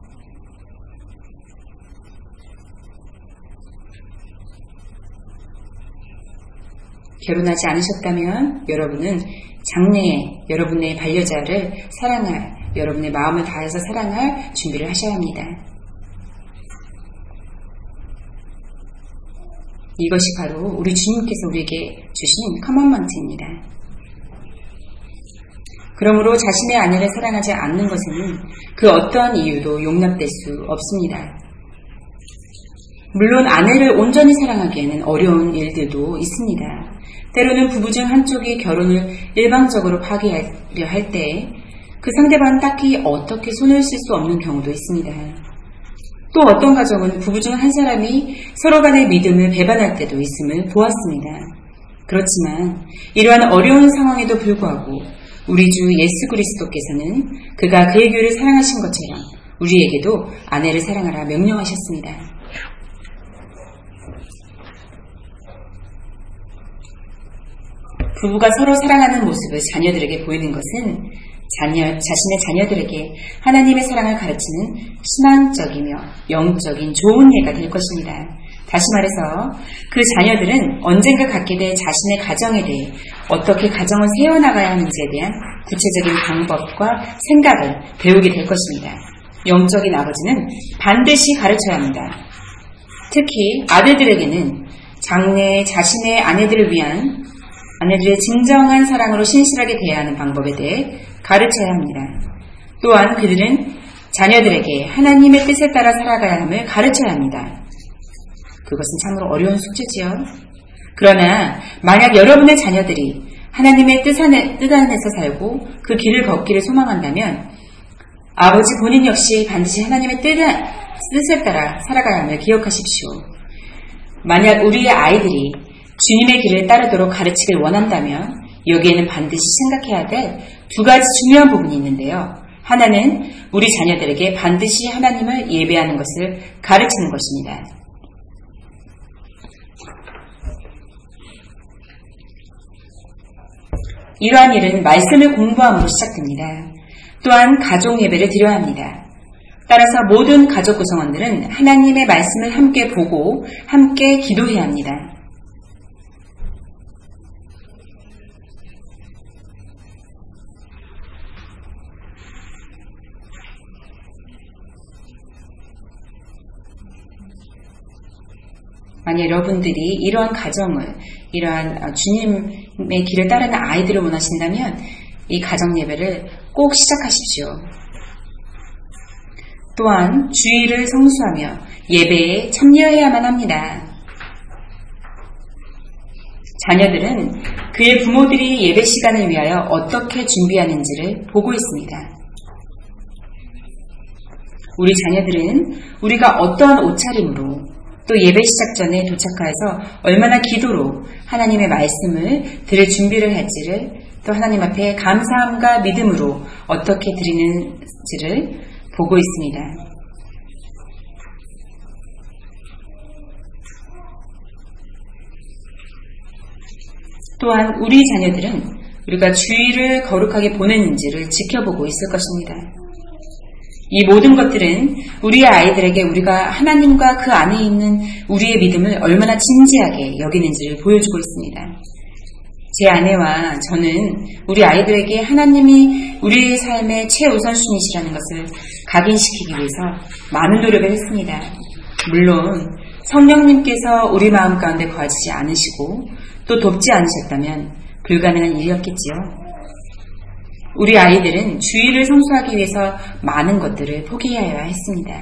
[SPEAKER 1] 결혼하지 않으셨다면 여러분은 장래에 여러분의 반려자를 사랑할, 여러분의 마음을 다해서 사랑할 준비를 하셔야 합니다. 이것이 바로 우리 주님께서 우리에게 주신 커먼먼트입니다. 그러므로 자신의 아내를 사랑하지 않는 것에는 그 어떠한 이유도 용납될 수 없습니다. 물론 아내를 온전히 사랑하기에는 어려운 일들도 있습니다. 때로는 부부 중 한쪽이 결혼을 일방적으로 파기하려 할 때 그 상대방은 딱히 어떻게 손을 쓸 수 없는 경우도 있습니다. 또 어떤 가정은 부부 중 한 사람이 서로 간의 믿음을 배반할 때도 있음을 보았습니다. 그렇지만 이러한 어려운 상황에도 불구하고 우리 주 예수 그리스도께서는 그가 그의 교회를 사랑하신 것처럼 우리에게도 아내를 사랑하라 명령하셨습니다. 부부가 서로 사랑하는 모습을 자녀들에게 보이는 것은 자신의 자녀들에게 하나님의 사랑을 가르치는 희망적이며 영적인 좋은 예가 될 것입니다. 다시 말해서 그 자녀들은 언젠가 갖게 될 자신의 가정에 대해 어떻게 가정을 세워나가야 하는지에 대한 구체적인 방법과 생각을 배우게 될 것입니다. 영적인 아버지는 반드시 가르쳐야 합니다. 특히 아들들에게는 장래 자신의 아내들을 위한 아내들의 진정한 사랑으로 신실하게 대해야 하는 방법에 대해 가르쳐야 합니다. 또한 그들은 자녀들에게 하나님의 뜻에 따라 살아가야 함을 가르쳐야 합니다. 그것은 참으로 어려운 숙제지요. 그러나 만약 여러분의 자녀들이 하나님의 뜻 안에서 살고 그 길을 걷기를 소망한다면 아버지 본인 역시 반드시 하나님의 뜻에 따라 살아가야 함을 기억하십시오. 만약 우리의 아이들이 주님의 길을 따르도록 가르치길 원한다면 여기에는 반드시 생각해야 될 두 가지 중요한 부분이 있는데요. 하나는 우리 자녀들에게 반드시 하나님을 예배하는 것을 가르치는 것입니다. 이러한 일은 말씀을 공부함으로 시작됩니다. 또한 가족 예배를 드려야 합니다. 따라서 모든 가족 구성원들은 하나님의 말씀을 함께 보고 함께 기도해야 합니다. 만약 여러분들이 이러한 가정을, 이러한 주님의 길을 따르는 아이들을 원하신다면 이 가정 예배를 꼭 시작하십시오. 또한 주일을 성수하며 예배에 참여해야만 합니다. 자녀들은 그의 부모들이 예배 시간을 위하여 어떻게 준비하는지를 보고 있습니다. 우리 자녀들은 우리가 어떠한 옷차림으로 또 예배 시작 전에 도착하여서 얼마나 기도로 하나님의 말씀을 들을 준비를 할지를 또 하나님 앞에 감사함과 믿음으로 어떻게 드리는지를 보고 있습니다. 또한 우리 자녀들은 우리가 주일을 거룩하게 보내는지를 지켜보고 있을 것입니다. 이 모든 것들은 우리의 아이들에게 우리가 하나님과 그 안에 있는 우리의 믿음을 얼마나 진지하게 여기는지를 보여주고 있습니다. 제 아내와 저는 우리 아이들에게 하나님이 우리의 삶의 최우선순위시라는 것을 각인시키기 위해서 많은 노력을 했습니다. 물론 성령님께서 우리 마음 가운데 거하시지 않으시고 또 돕지 않으셨다면 불가능한 일이었겠지요. 우리 아이들은 주일을 성수하기 위해서 많은 것들을 포기해야 했습니다.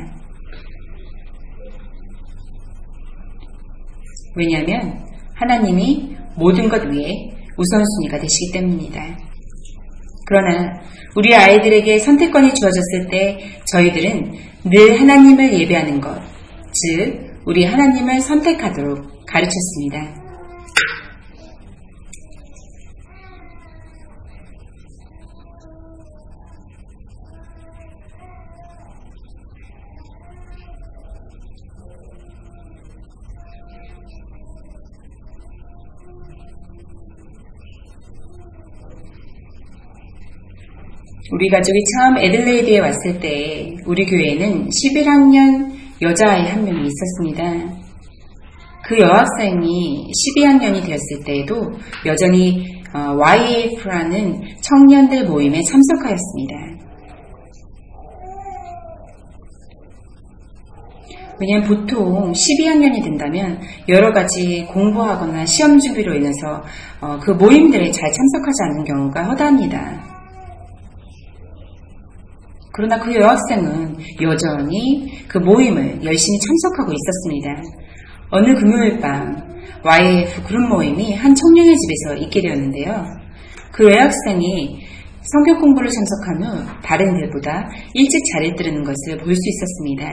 [SPEAKER 1] 왜냐하면 하나님이 모든 것 위에 우선순위가 되시기 때문입니다. 그러나 우리 아이들에게 선택권이 주어졌을 때 저희들은 늘 하나님을 예배하는 것, 즉 우리 하나님을 선택하도록 가르쳤습니다. 우리 가족이 처음 애들레이드에 왔을 때 우리 교회에는 11학년 여자아이 한 명이 있었습니다. 그 여학생이 12학년이 되었을 때에도 여전히 YAF라는 청년들 모임에 참석하였습니다. 왜냐하면 보통 12학년이 된다면 여러 가지 공부하거나 시험 준비로 인해서 그 모임들에 잘 참석하지 않는 경우가 허다합니다. 그러나 그 여학생은 여전히 그 모임을 열심히 참석하고 있었습니다. 어느 금요일 밤 YF 그룹 모임이 한 청년의 집에서 있게 되었는데요. 그 여학생이 성경 공부를 참석한 후 다른 일보다 일찍 자리에 들는 것을 볼 수 있었습니다.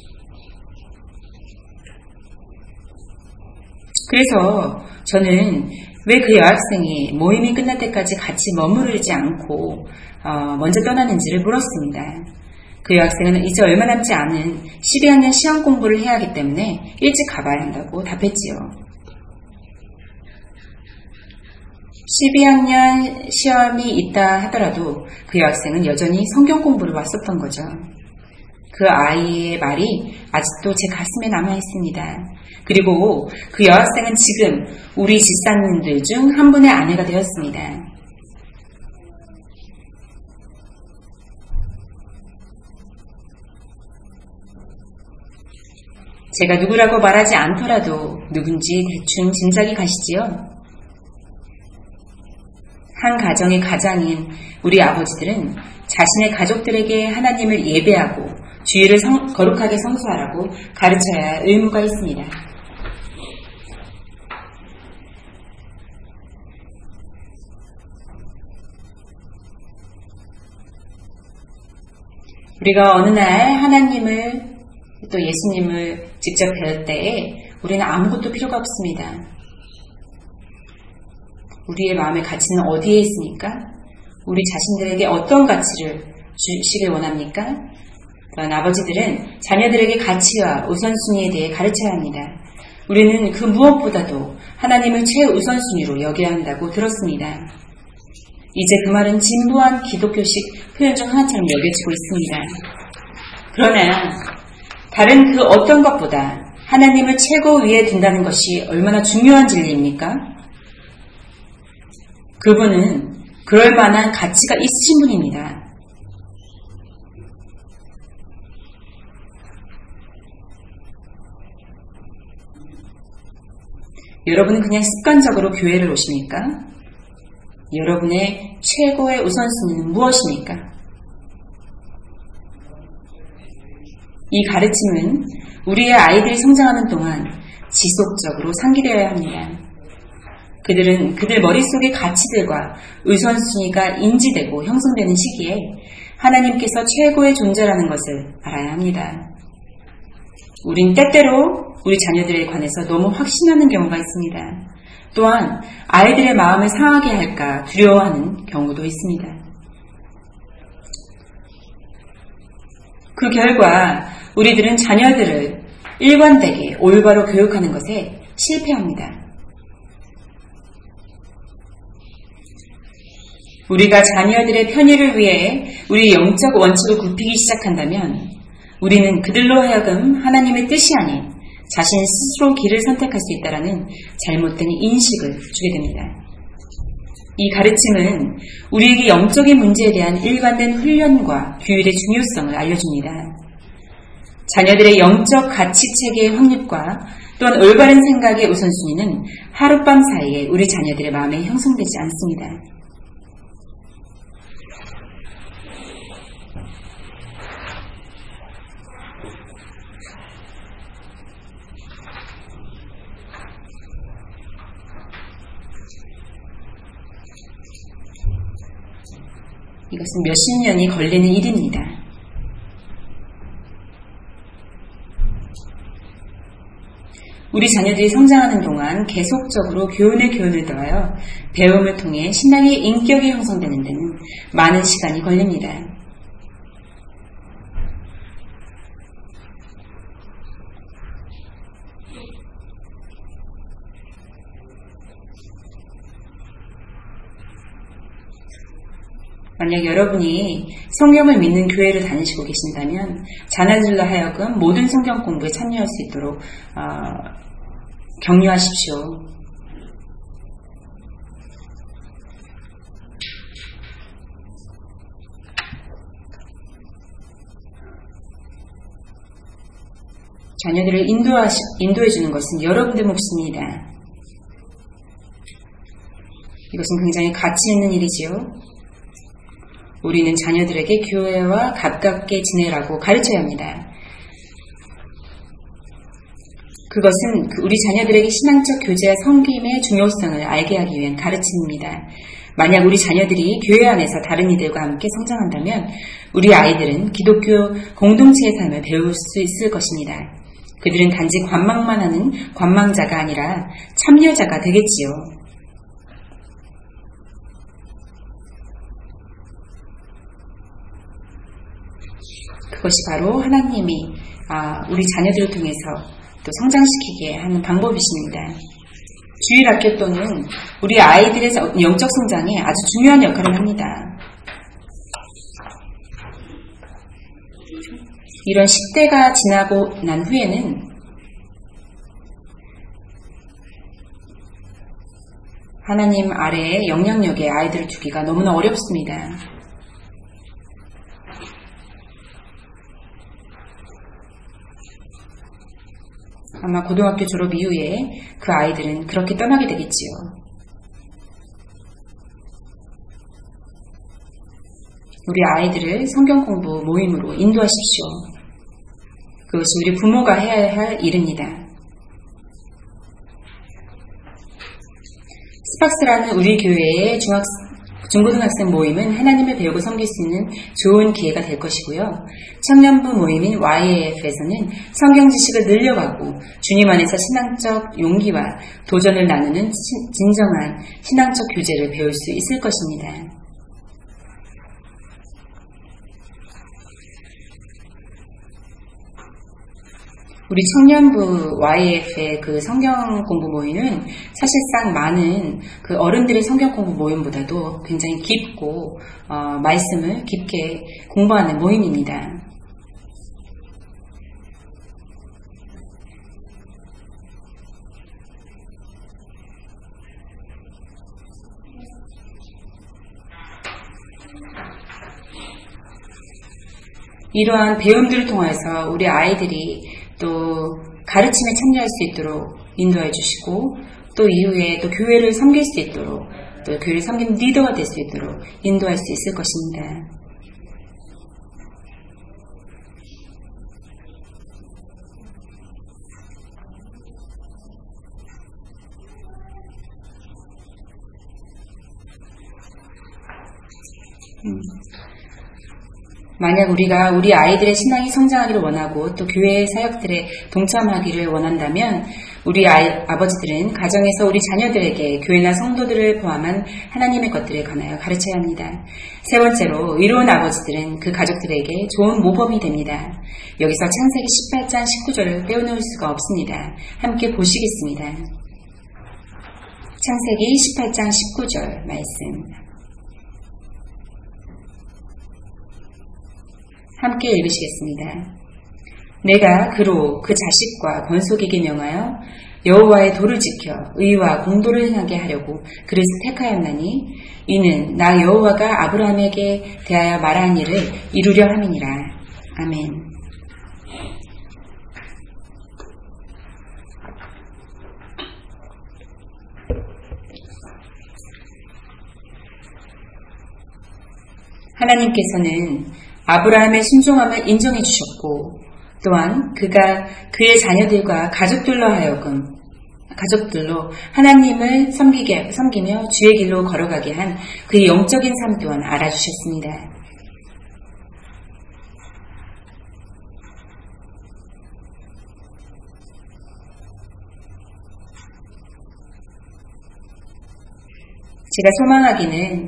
[SPEAKER 1] 그래서 저는 왜 그 여학생이 모임이 끝날 때까지 같이 머무르지 않고 먼저 떠나는지를 물었습니다. 그 여학생은 이제 얼마 남지 않은 12학년 시험 공부를 해야 하기 때문에 일찍 가봐야 한다고 답했지요. 12학년 시험이 있다 하더라도 그 여학생은 여전히 성경 공부를 왔었던 거죠. 그 아이의 말이 아직도 제 가슴에 남아 있습니다. 그리고 그 여학생은 지금 우리 집사님들 중 한 분의 아내가 되었습니다. 제가 누구라고 말하지 않더라도 누군지 대충 짐작이 가시지요? 한 가정의 가장인 우리 아버지들은 자신의 가족들에게 하나님을 예배하고 주일을 거룩하게 성수하라고 가르쳐야 할 의무가 있습니다. 우리가 어느 날 하나님을 또 예수님을 직접 배울 때에 우리는 아무것도 필요가 없습니다. 우리의 마음의 가치는 어디에 있습니까? 우리 자신들에게 어떤 가치를 주시길 원합니까? 그런 아버지들은 자녀들에게 가치와 우선순위에 대해 가르쳐야 합니다. 우리는 그 무엇보다도 하나님을 최우선순위로 여겨야 한다고 들었습니다. 이제 그 말은 진부한 기독교식 표현 중 하나처럼 여겨지고 있습니다. 그러나 다른 그 어떤 것보다 하나님을 최고 위에 둔다는 것이 얼마나 중요한 진리입니까? 그분은 그럴 만한 가치가 있으신 분입니다. 여러분은 그냥 습관적으로 교회를 오십니까? 여러분의 최고의 우선순위는 무엇입니까? 이 가르침은 우리의 아이들이 성장하는 동안 지속적으로 상기되어야 합니다. 그들은 그들 머릿속의 가치들과 우선순위가 인지되고 형성되는 시기에 하나님께서 최고의 존재라는 것을 알아야 합니다. 우린 때때로 우리 자녀들에 관해서 너무 확신하는 경우가 있습니다. 또한 아이들의 마음을 상하게 할까 두려워하는 경우도 있습니다. 그 결과 우리들은 자녀들을 일관되게 올바로 교육하는 것에 실패합니다. 우리가 자녀들의 편의를 위해 우리 영적 원칙을 굽히기 시작한다면 우리는 그들로 하여금 하나님의 뜻이 아닌 자신 스스로 길을 선택할 수 있다는 잘못된 인식을 주게 됩니다. 이 가르침은 우리에게 영적인 문제에 대한 일관된 훈련과 규율의 중요성을 알려줍니다. 자녀들의 영적 가치체계의 확립과 또한 올바른 생각의 우선순위는 하룻밤 사이에 우리 자녀들의 마음에 형성되지 않습니다. 이것은 몇십 년이 걸리는 일입니다. 우리 자녀들이 성장하는 동안 계속적으로 교훈에 교훈을 더하여 배움을 통해 신앙의 인격이 형성되는 데는 많은 시간이 걸립니다. 만약 여러분이 성경을 믿는 교회를 다니시고 계신다면 자녀들로 하여금 모든 성경 공부에 참여할 수 있도록 격려하십시오. 자녀들을 인도해주는 것은 여러분들 몫입니다. 이것은 굉장히 가치 있는 일이지요. 우리는 자녀들에게 교회와 가깝게 지내라고 가르쳐야 합니다. 그것은 우리 자녀들에게 신앙적 교제와 섬김의 중요성을 알게 하기 위한 가르침입니다. 만약 우리 자녀들이 교회 안에서 다른 이들과 함께 성장한다면 우리 아이들은 기독교 공동체의 삶을 배울 수 있을 것입니다. 그들은 단지 관망만 하는 관망자가 아니라 참여자가 되겠지요. 그것이 바로 하나님이 우리 자녀들을 통해서 또 성장시키게 하는 방법이십니다. 주일학교 또는 우리 아이들의 영적 성장에 아주 중요한 역할을 합니다. 이런 10대가 지나고 난 후에는 하나님 아래의 영향력에 아이들을 두기가 너무나 어렵습니다. 아마 고등학교 졸업 이후에 그 아이들은 그렇게 떠나게 되겠지요. 우리 아이들을 성경 공부 모임으로 인도하십시오. 그것이 우리 부모가 해야 할 일입니다. 스팍스라는 우리 교회의 중고등학생 모임은 하나님을 배우고 섬길 수 있는 좋은 기회가 될 것이고요. 청년부 모임인 YAF에서는 성경 지식을 늘려가고 주님 안에서 신앙적 용기와 도전을 나누는 진정한 신앙적 교제를 배울 수 있을 것입니다. 우리 청년부 YF의 그 성경 공부 모임은 사실상 많은 그 어른들의 성경 공부 모임보다도 굉장히 깊고 말씀을 깊게 공부하는 모임입니다. 이러한 배움들을 통해서 우리 아이들이 또 가르침에 참여할 수 있도록 인도해 주시고 또 이후에 또 교회를 섬길 수 있도록 또 교회를 섬기는 리더가 될 수 있도록 인도할 수 있을 것입니다. 만약 우리가 우리 아이들의 신앙이 성장하기를 원하고 또 교회의 사역들에 동참하기를 원한다면 우리 아버지들은 가정에서 우리 자녀들에게 교회나 성도들을 포함한 하나님의 것들에 관하여 가르쳐야 합니다. 세 번째로 의로운 아버지들은 그 가족들에게 좋은 모범이 됩니다. 여기서 창세기 18장 19절을 빼놓을 수가 없습니다. 함께 보시겠습니다. 창세기 18장 19절 말씀 함께 읽으시겠습니다. 내가 그로 그 자식과 권속에게 명하여 여호와의 도를 지켜 의와 공도를 행하게 하려고 그를 택하였나니 이는 나 여호와가 아브라함에게 대하여 말한 일을 이루려 함이니라. 아멘. 하나님께서는 아브라함의 순종함을 인정해 주셨고 또한 그가 그의 자녀들과 가족들로 하나님을 섬기며 주의 길로 걸어가게 한 그의 영적인 삶 또한 알아주셨습니다. 제가 소망하기는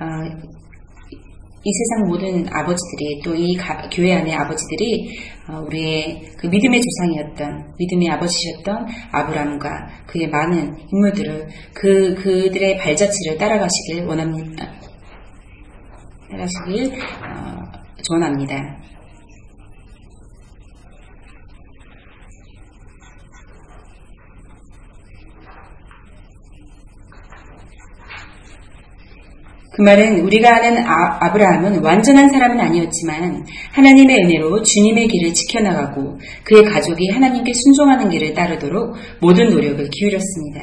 [SPEAKER 1] 이 세상 모든 아버지들이 또 이 교회 안의 아버지들이 우리의 그 믿음의 조상이었던 믿음의 아버지셨던 아브라함과 그의 많은 인물들을 그들의 발자취를 따라가시길 원합니다. 따라가시길 원합니다. 그 말은 우리가 아는 아브라함은 완전한 사람은 아니었지만 하나님의 은혜로 주님의 길을 지켜나가고 그의 가족이 하나님께 순종하는 길을 따르도록 모든 노력을 기울였습니다.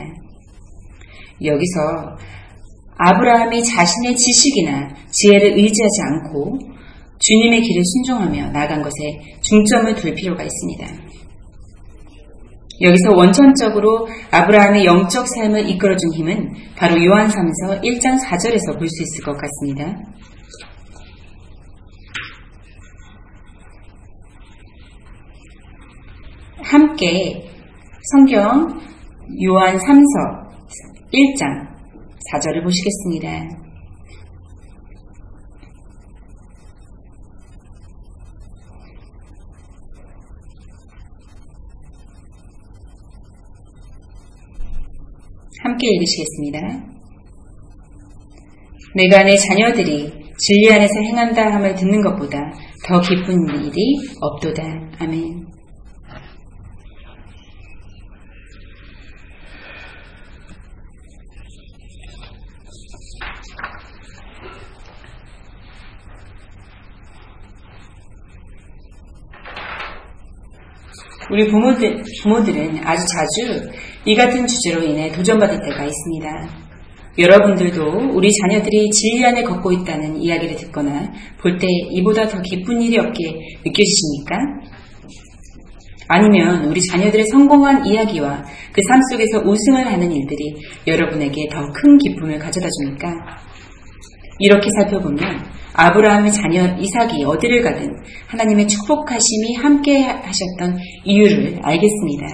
[SPEAKER 1] 여기서 아브라함이 자신의 지식이나 지혜를 의지하지 않고 주님의 길을 순종하며 나아간 것에 중점을 둘 필요가 있습니다. 여기서 원천적으로 아브라함의 영적 삶을 이끌어준 힘은 바로 요한삼서 1장 4절에서 볼 수 있을 것 같습니다. 함께 성경 요한삼서 1장 4절을 보시겠습니다. 함께 읽으시겠습니다. 내가 내 자녀들이 진리 안에서 행한다 함을 듣는 것보다 더 기쁜 일이 없도다. 아멘. 우리 부모들은 아주 자주 이 같은 주제로 인해 도전받을 때가 있습니다. 여러분들도 우리 자녀들이 진리 안에 걷고 있다는 이야기를 듣거나 볼 때 이보다 더 기쁜 일이 없게 느껴지십니까? 아니면 우리 자녀들의 성공한 이야기와 그 삶 속에서 우승을 하는 일들이 여러분에게 더 큰 기쁨을 가져다 줍니까? 이렇게 살펴보면 아브라함의 자녀 이삭이 어디를 가든 하나님의 축복하심이 함께 하셨던 이유를 알겠습니다.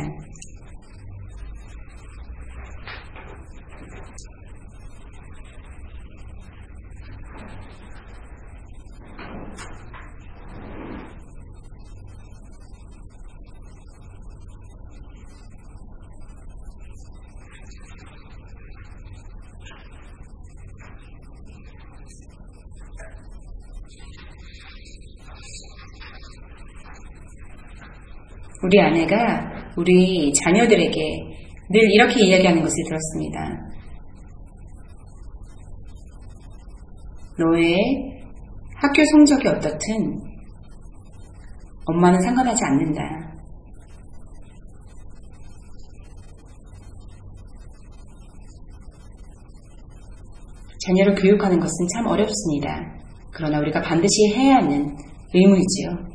[SPEAKER 1] 우리 아내가 우리 자녀들에게 늘 이렇게 이야기하는 것을 들었습니다. 너의 학교 성적이 어떻든 엄마는 상관하지 않는다. 자녀를 교육하는 것은 참 어렵습니다. 그러나 우리가 반드시 해야 하는 의무이지요.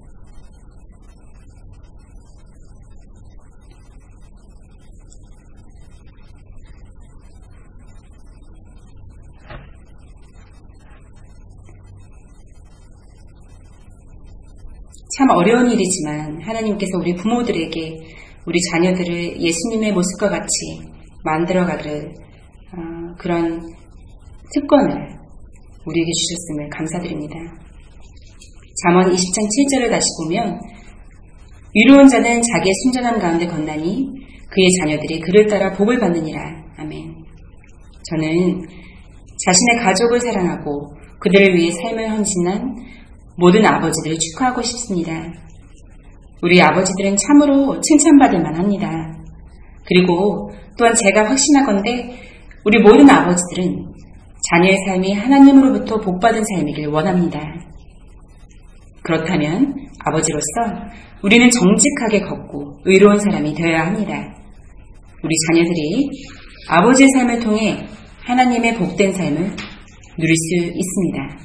[SPEAKER 1] 참 어려운 일이지만 하나님께서 우리 부모들에게 우리 자녀들을 예수님의 모습과 같이 만들어가기를 그런 특권을 우리에게 주셨음을 감사드립니다. 잠언 20장 7절을 다시 보면 의로운 자는 자기의 순전함 가운데 건나니 그의 자녀들이 그를 따라 복을 받느니라. 아멘. 저는 자신의 가족을 사랑하고 그들을 위해 삶을 헌신한 모든 아버지들을 축하하고 싶습니다. 우리 아버지들은 참으로 칭찬받을 만합니다. 그리고 또한 제가 확신하건대 우리 모든 아버지들은 자녀의 삶이 하나님으로부터 복받은 삶이길 원합니다. 그렇다면 아버지로서 우리는 정직하게 걷고 의로운 사람이 되어야 합니다. 우리 자녀들이 아버지의 삶을 통해 하나님의 복된 삶을 누릴 수 있습니다.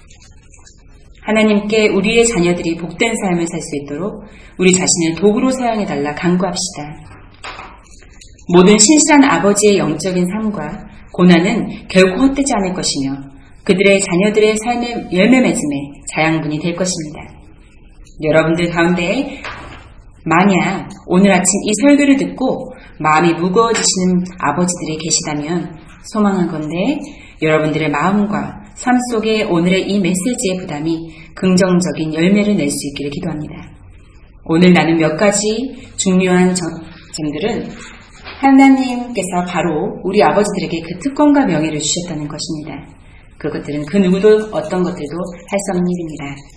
[SPEAKER 1] 하나님께 우리의 자녀들이 복된 삶을 살 수 있도록 우리 자신을 도구로 사용해달라 간구합시다. 모든 신실한 아버지의 영적인 삶과 고난은 결코 헛되지 않을 것이며 그들의 자녀들의 삶의 열매 맺음의 자양분이 될 것입니다. 여러분들 가운데 만약 오늘 아침 이 설교를 듣고 마음이 무거워지시는 아버지들이 계시다면 소망하건대 여러분들의 마음과 삶 속에 오늘의 이 메시지의 부담이 긍정적인 열매를 낼 수 있기를 기도합니다. 오늘 나눈 몇 가지 중요한 점들은 하나님께서 바로 우리 아버지들에게 그 특권과 명예를 주셨다는 것입니다. 그것들은 그 누구도 어떤 것들도 할 수 없는 일입니다.